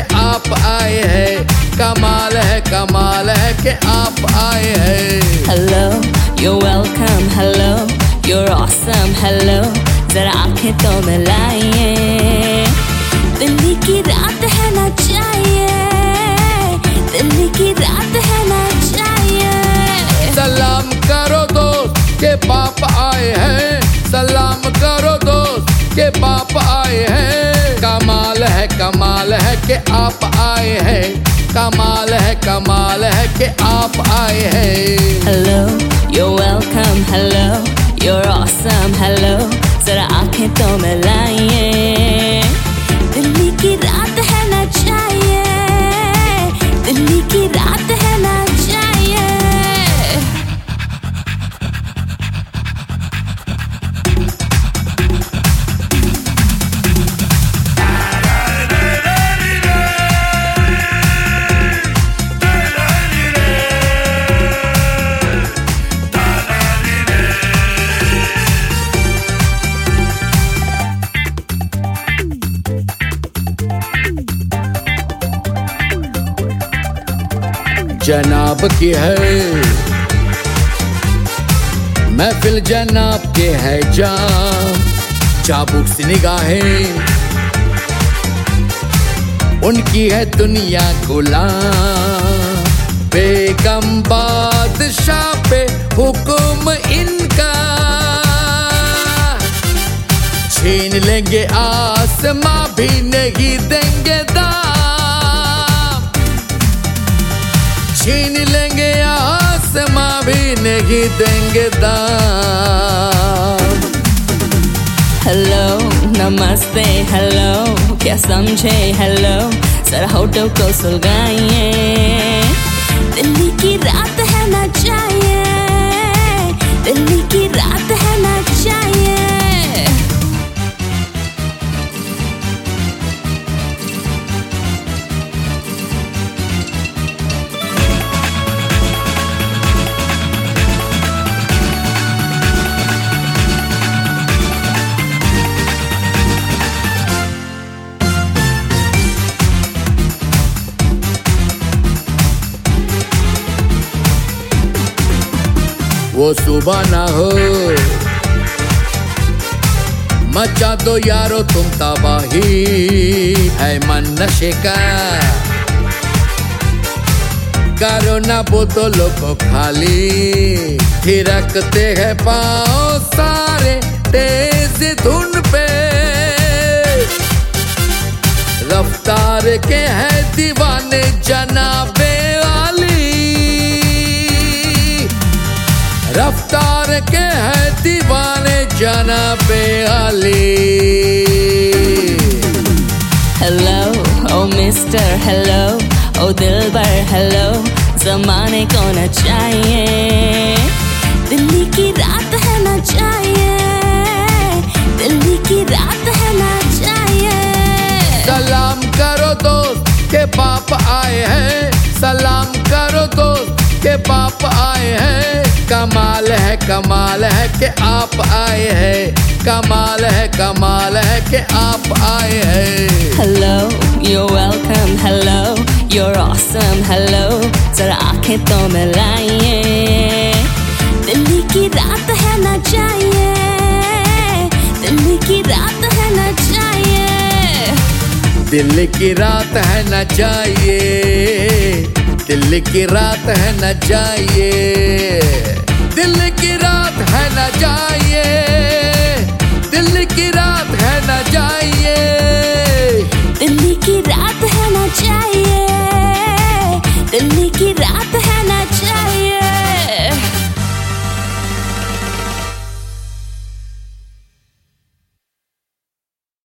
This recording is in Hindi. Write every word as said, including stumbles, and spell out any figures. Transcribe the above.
आप आए हैं, कमाल है कमाल है कि आप आए हैं। Hello, you're welcome, hello, you're awesome, hello, जरा आंखें तो मिलाइए, दिल्ली की रात है ना चाहिए, दिल्ली की रात है ना चाहिए। सलाम करो दोस्त के बाप आए हैं, सलाम करो दोस्त के बाप आए हैं, कमाल है कमाल है कि आप आए हैं, कमाल है कमाल है कि आप आए हैं। Hello, you're welcome, hello, you're awesome, hello, जरा आंखें तो मिलाइए, दिल्ली की रात है ना चाहिए, दिल्ली की रात है ना चाहिए। जनाब की है महफिल, जनाब के है जाम, चाबुक सी निगाहें उनकी है दुनिया गुलाम, बेगम बादशाह पे हुक्म इनका, छीन लेंगे आसमां भी नहीं देंगे दाम, छीन लेंगे आसमां भी नहीं देंगे दाम। हेलो नमस्ते हेलो, क्या समझे हेलो, जरा होठों को सुलगाइए, दिल्ली की रात है ना चाहिए, दिल्ली की रात है ना चाहिए। वो सुबह ना हो, मचा दो यारो तुम तबाही, है मन नशे का, करो ना बोतलों को खाली, थिरकते हैं पाँव सारे तेज धुन पे, रफ्तार के हैं दीवाने जनाबे वाली, रफ्तार के है दीवाने जनाबे अली। हेलो ओ मिस्टर हेलो, ओ दिलबर हेलो, जमाने को न चाहिए, दिल्ली की रात है ना चाहिए, दिल्ली की रात है ना चाहिए। सलाम करो दोस्त के बाप आए हैं, सलाम करो दोस्त के बाप आए हैं, कमाल है कमाल है कि आप आए हैं, कमाल है कमाल है कि आप आए हैं। Hello, you're welcome, hello, you're awesome, hello, जरा आंखें तो मिलाइए, दिल्ली की रात है ना चाहिए, दिल्ली की रात है ना चाहिए, दिल्ली की रात है ना चाहिए, दिल्ली की रात है ना चाहिए, दिल्ली की रात है ना चाहिए, दिल्ली की रात है ना चाहिए, दिल्ली की रात